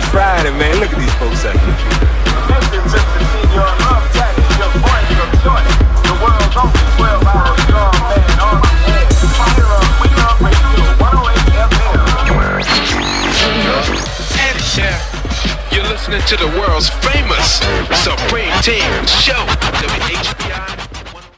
Friday, man. Look at these folks out here. The world's only 12-hour strong man on the head. Fire up, we love radio, 108 FM. You're listening to the world's famous Supreme Team Show.